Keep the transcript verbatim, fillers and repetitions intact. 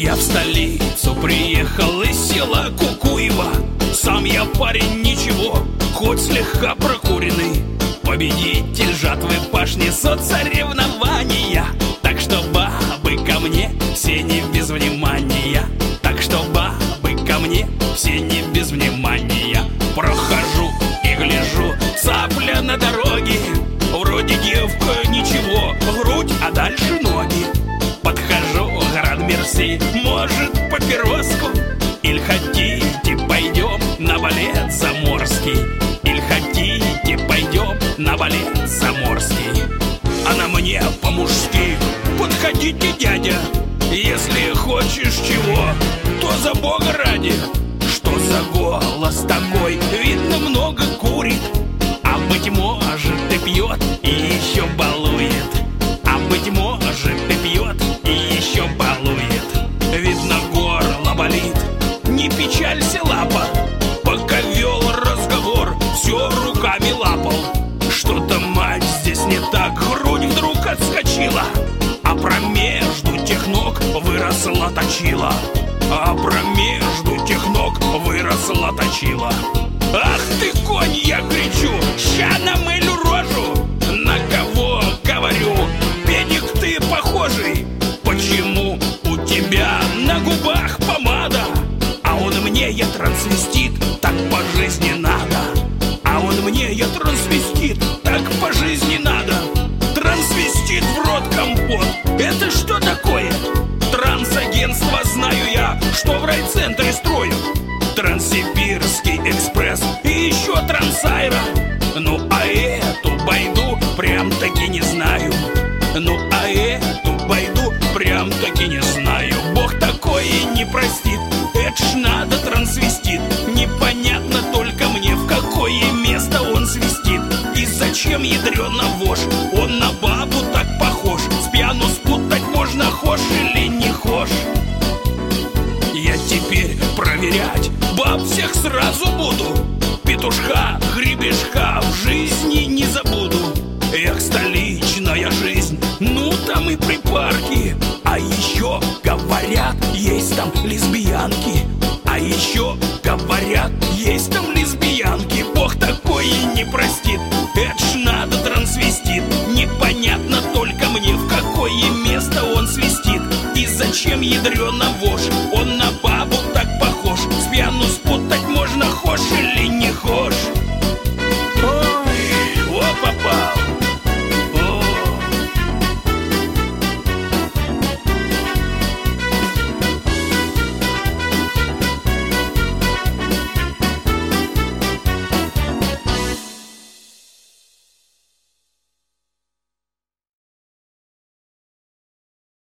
Я в столицу приехал из села Кукуева. Сам я парень ничего, хоть слегка прокуренный, победитель жатвы пашни соцсоревнования. Так что бабы ко мне все не без внимания. Так что бабы ко мне все не без внимания. Прохожу и гляжу, цапля на дороге. Вроде девка ничего, грудь, а дальше ноги. Подхожу, гран мерси, может папироску? Иль хотите, пойдем на балет заморский? Иль хотите, пойдем на балет заморский? Она мне по-мужски: подходите, дядя, если хочешь чего, то за бога ради. Что за голос такой? Видно, много курит, а быть может и пьет, и еще балует. А быть может и пьет, и еще балует. Видно, горло болит, не печалься, лапа. Пока вел разговор, все руками лапал. Что-то, мать, здесь не так, грудь вдруг отскочила, а промежду тех ног выросла точила. А промежду тех ног выросла точила. Ах ты, конь, я кричу, ща намылю рожу. На кого говорю? Педик ты похожий. Почему у тебя на губах помада? А он мне, я трансвестит, так по жизни надо. А он мне, я трансвестит, так по жизни надо. Трансвестит в рот компот, это что такое? Трансагентство знаю я, что в райцентре строят. Транссибирский экспресс и еще Трансайра. Ну а эту байду прям-таки не знаю. Ну а эту байду прям-таки не знаю. Бог такое не простит, это ж надо трансвестит. Непонятно только мне, в какое место он свистит. И зачем, ядрёна вошь, он на бабу так похож. С пьяну спутать можно, хошь или не хошь. Я теперь проверять баб всех сразу буду. Петушка, гребешка в жизни не забуду. Эх, столичная жизнь, ну там и припарки. А еще говорят, есть там лесбиянки. А еще говорят, есть там лесбиянки. Бог такое не простит, это ж надо трансвестит. Непонятно только мне, в какое место он свистит. И зачем, ядрёна вошь, он на бабу так похож. С пьяну спутать можно, хошь или